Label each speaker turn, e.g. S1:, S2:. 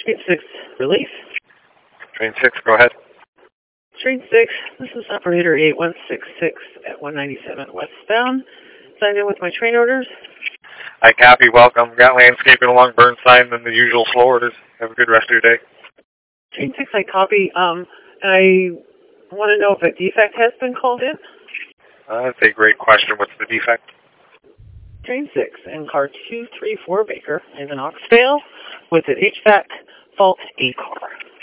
S1: Train 6, relief.
S2: Train 6, go ahead.
S1: Train 6, this is operator 8166 at 197 westbound. Signed in with my train orders.
S2: I copy, welcome. Got landscaping along Burnside and the usual slow orders. Have a good rest of your day.
S1: Train 6, I copy. I want to know if a defect has been called in.
S2: That's a great question. What's the defect?
S1: Train 6 and car 234 Baker is an aux fail with an HVAC fault A car.